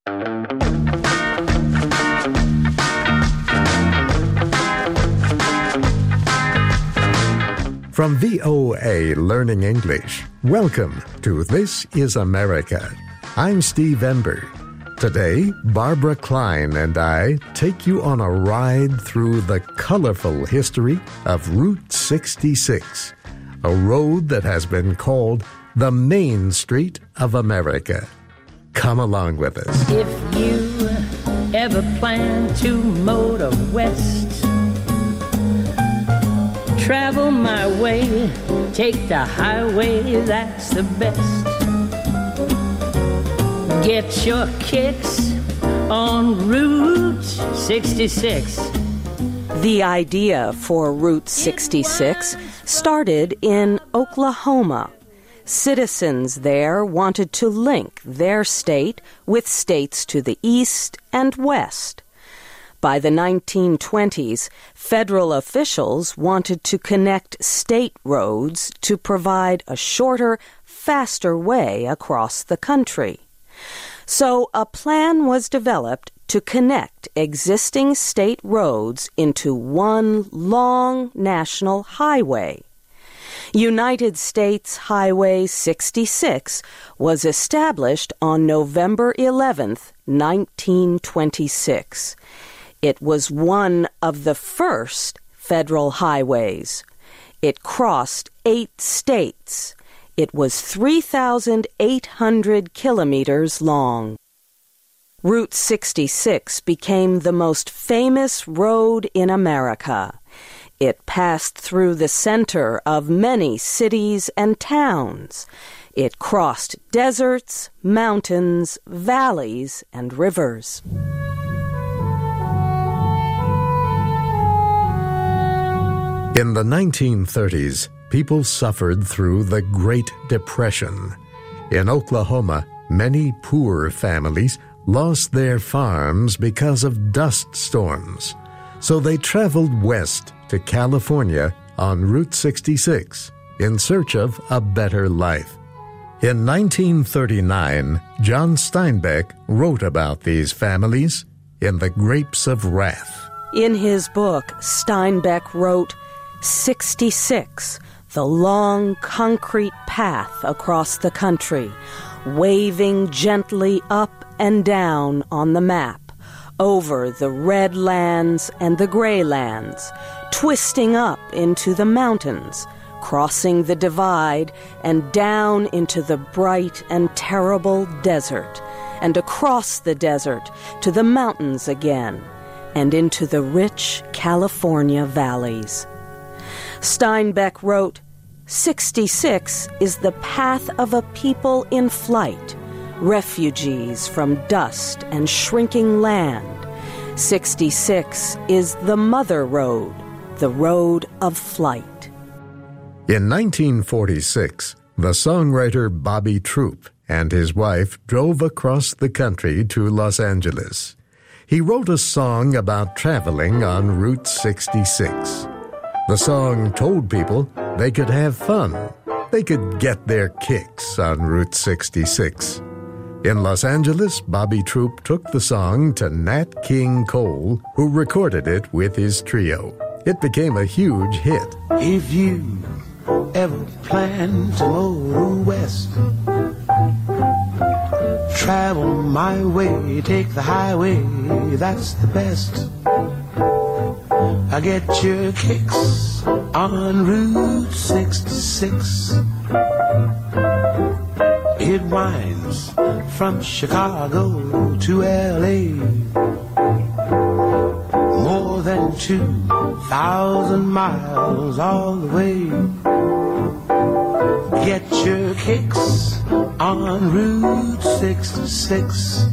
From VOA Learning English, welcome to This is America. I'm Steve Ember. Today, Barbara Klein and I take you on a ride through the colorful history of Route 66, a road that has been called the Main Street of America. Come along with us. If you ever plan to motor west, travel my way, take the highway, that's the best. Get your kicks on Route 66. The idea for Route 66 started in Oklahoma. Citizens there wanted to link their state with states to the east and west. By the 1920s, federal officials wanted to connect state roads to provide a shorter, faster way across the country. So a plan was developed to connect existing state roads into one long national highway. United States Highway 66 was established on November 11th, 1926. It was one of the first federal highways. It crossed 8 states. It was 3,800 kilometers long. Route 66 became the most famous road in America. It passed through the center of many cities and towns. It crossed deserts, mountains, valleys, and rivers. In the 1930s, people suffered through the Great Depression. In Oklahoma, many poor families lost their farms because of dust storms. So they traveled west to California on Route 66 in search of a better life. In 1939, John Steinbeck wrote about these families in The Grapes of Wrath. In his book, Steinbeck wrote, 66, the long concrete path across the country, waving gently up and down on the map, over the red lands and the gray lands, twisting up into the mountains, crossing the divide and down into the bright and terrible desert, and across the desert to the mountains again, and into the rich California valleys. Steinbeck wrote, 66 is the path of a people in flight, refugees from dust and shrinking land. 66 is the mother road, the road of flight. In 1946, the songwriter Bobby Troup and his wife drove across the country to Los Angeles. He wrote a song about traveling on Route 66. The song told people they could have fun. They could get their kicks on Route 66. In Los Angeles, Bobby Troup took the song to Nat King Cole, who recorded it with his trio. It became a huge hit. If you ever plan to motor west, travel my way, take the highway, that's the best. I get your kicks on Route 66. It winds from Chicago to L.A. More than 2,000 miles all the way. Get your kicks on Route 66.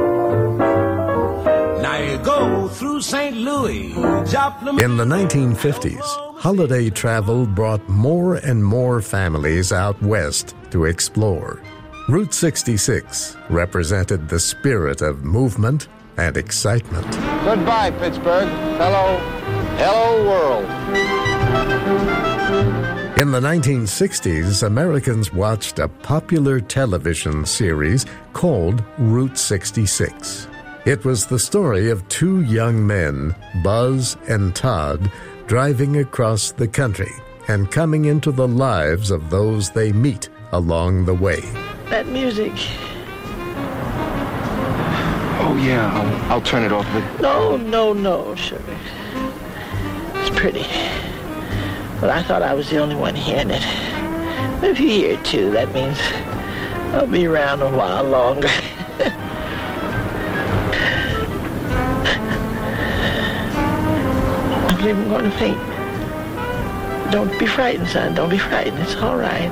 Now you go through St. Louis, Joplin. In the 1950s, holiday travel brought more and more families out west to explore. Route 66 represented the spirit of movement and excitement. Goodbye, Pittsburgh. Hello world. In the 1960s, Americans watched a popular television series called Route 66. It was the story of two young men, Buzz and Todd, driving across the country and coming into the lives of those they meet along the way. That music. Oh, yeah, I'll turn it off. But... No, sugar. It's pretty. But I thought I was the only one hearing it. But if you hear it too, that means I'll be around a while longer. I believe I'm going to faint. Don't be frightened, son. Don't be frightened. It's all right.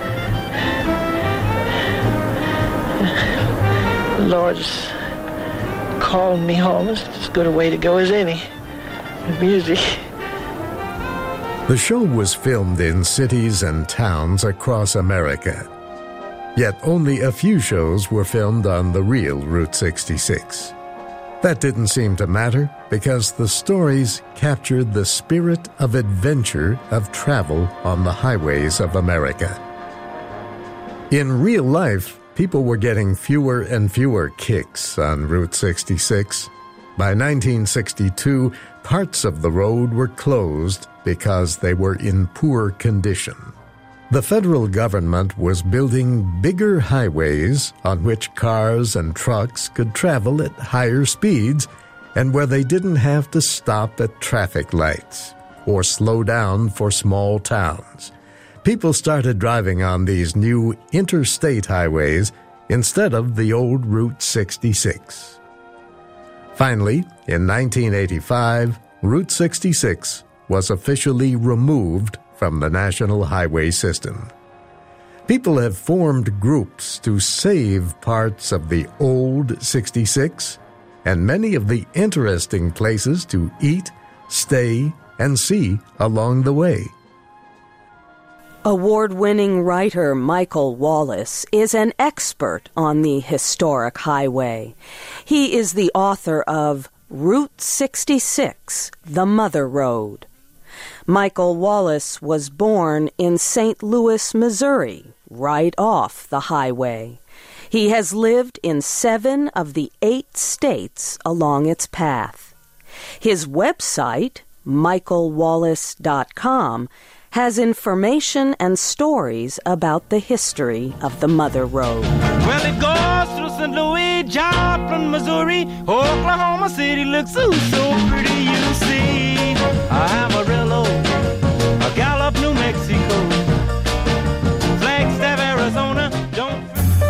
The Lord's calling me home. It's as good a way to go as any. With music. The show was filmed in cities and towns across America. Yet only a few shows were filmed on the real Route 66. That didn't seem to matter because the stories captured the spirit of adventure of travel on the highways of America. In real life, people were getting fewer and fewer kicks on Route 66. By 1962, parts of the road were closed because they were in poor condition. The federal government was building bigger highways on which cars and trucks could travel at higher speeds and where they didn't have to stop at traffic lights or slow down for small towns. People started driving on these new interstate highways instead of the old Route 66. Finally, in 1985, Route 66 was officially removed from the national highway system. People have formed groups to save parts of the old 66 and many of the interesting places to eat, stay, and see along the way. Award-winning writer Michael Wallace is an expert on the historic highway. He is the author of Route 66, The Mother Road. Michael Wallace was born in St. Louis, Missouri, right off the highway. He has lived in 7 of the 8 states along its path. His website, michaelwallace.com, has information and stories about the history of the Mother Road. Well, it goes through St. Louis, Joplin, Missouri, Oklahoma City looks so pretty, you see. Amarillo, Gallup, New Mexico, Flagstaff, Arizona, don't...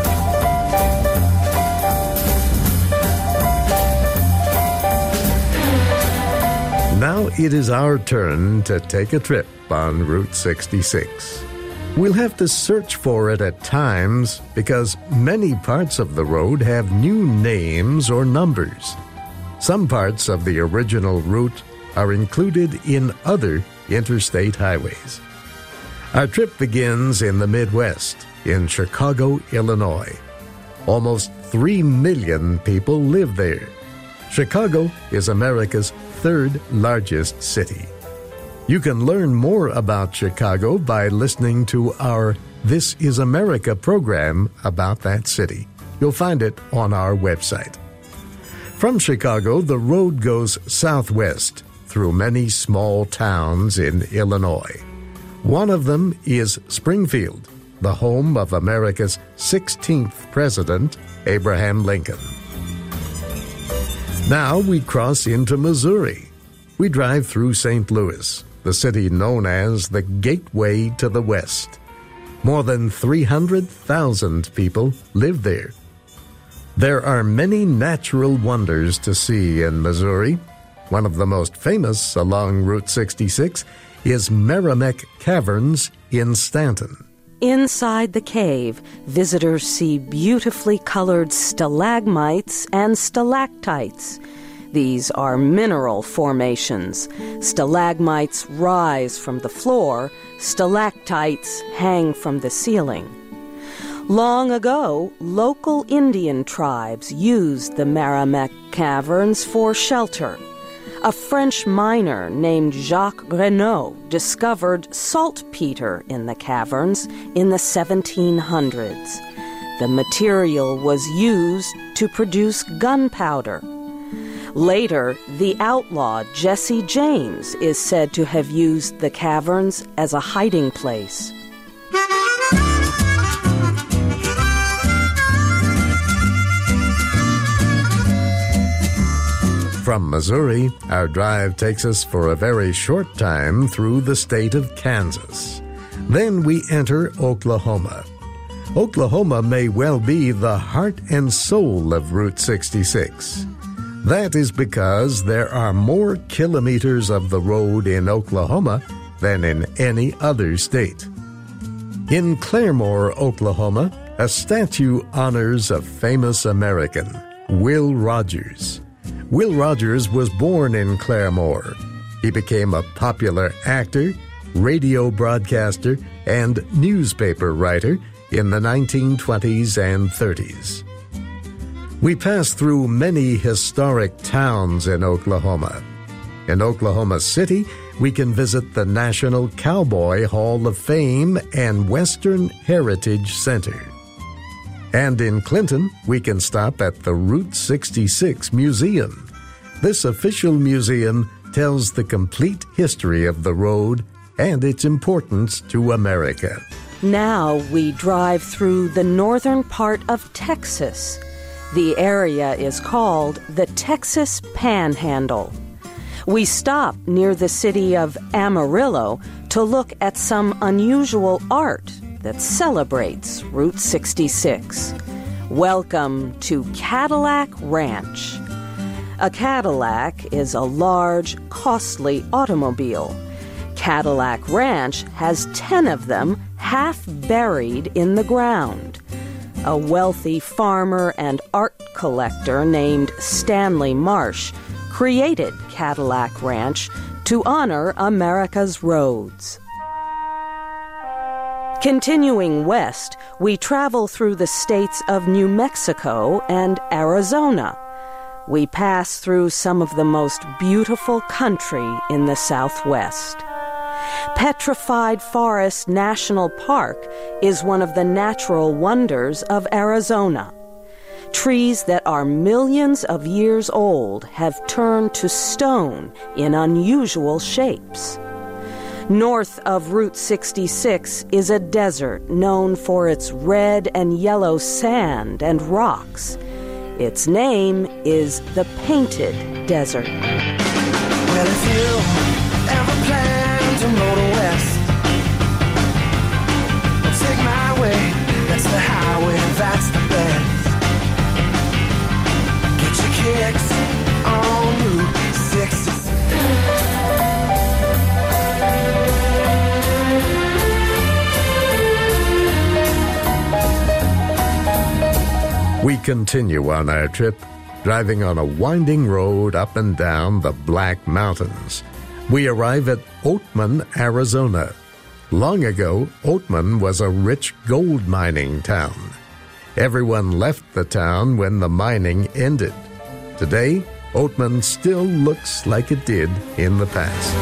Now it is our turn to take a trip on Route 66. We'll have to search for it at times because many parts of the road have new names or numbers. Some parts of the original route are included in other interstate highways. Our trip begins in the Midwest, in Chicago, Illinois. Almost 3 million people live there. Chicago is America's 3rd largest city. You can learn more about Chicago by listening to our This is America program about that city. You'll find it on our website. From Chicago, the road goes southwest through many small towns in Illinois. One of them is Springfield, the home of America's 16th president, Abraham Lincoln. Now we cross into Missouri. We drive through St. Louis, the city known as the Gateway to the West. More than 300,000 people live there. There are many natural wonders to see in Missouri. One of the most famous along Route 66 is Meramec Caverns in Stanton. Inside the cave, visitors see beautifully colored stalagmites and stalactites. These are mineral formations. Stalagmites rise from the floor, stalactites hang from the ceiling. Long ago, local Indian tribes used the Meramec Caverns for shelter. A French miner named Jacques Renaud discovered saltpeter in the caverns in the 1700s. The material was used to produce gunpowder. Later, the outlaw Jesse James is said to have used the caverns as a hiding place. From Missouri, our drive takes us for a very short time through the state of Kansas. Then we enter Oklahoma. Oklahoma may well be the heart and soul of Route 66. That is because there are more kilometers of the road in Oklahoma than in any other state. In Claremore, Oklahoma, a statue honors a famous American, Will Rogers. Will Rogers was born in Claremore. He became a popular actor, radio broadcaster, and newspaper writer in the 1920s and 30s. We pass through many historic towns in Oklahoma. In Oklahoma City, we can visit the National Cowboy Hall of Fame and Western Heritage Center. And in Clinton, we can stop at the Route 66 Museum. This official museum tells the complete history of the road and its importance to America. Now we drive through the northern part of Texas. The area is called the Texas Panhandle. We stop near the city of Amarillo to look at some unusual art that celebrates Route 66. Welcome to Cadillac Ranch. A Cadillac is a large, costly automobile. Cadillac Ranch has 10 of them half buried in the ground. A wealthy farmer and art collector named Stanley Marsh created Cadillac Ranch to honor America's roads. Continuing west, we travel through the states of New Mexico and Arizona. We pass through some of the most beautiful country in the Southwest. Petrified Forest National Park is one of the natural wonders of Arizona. Trees that are millions of years old have turned to stone in unusual shapes. North of Route 66 is a desert known for its red and yellow sand and rocks. Its name is the Painted Desert. Well, if you ever plan to motor west, take my way, that's the highway, that's the best. Get your kicks on Route 66. We continue on our trip, driving on a winding road up and down the Black Mountains. We arrive at Oatman, Arizona. Long ago, Oatman was a rich gold mining town. Everyone left the town when the mining ended. Today, Oatman still looks like it did in the past.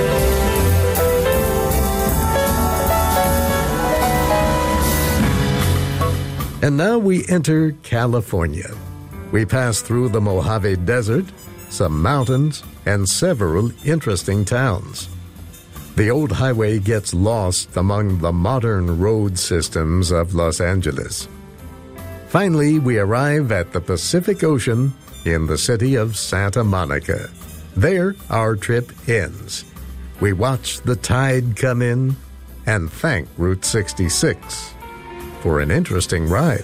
And now we enter California. We pass through the Mojave Desert, some mountains, and several interesting towns. The old highway gets lost among the modern road systems of Los Angeles. Finally, we arrive at the Pacific Ocean in the city of Santa Monica. There, our trip ends. We watch the tide come in and thank Route 66 for an interesting ride.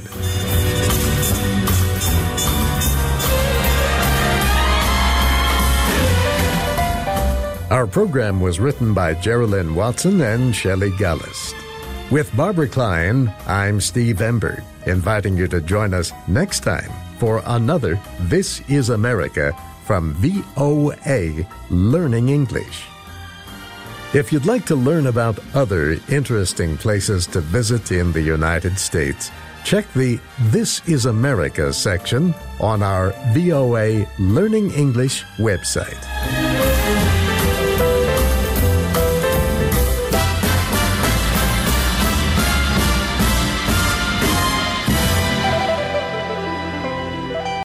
Our program was written by Geraldine Watson and Shelley Gallist. With Barbara Klein, I'm Steve Ember, inviting you to join us next time for another This is America from VOA Learning English. If you'd like to learn about other interesting places to visit in the United States, Check the This is America section on our VOA Learning English website.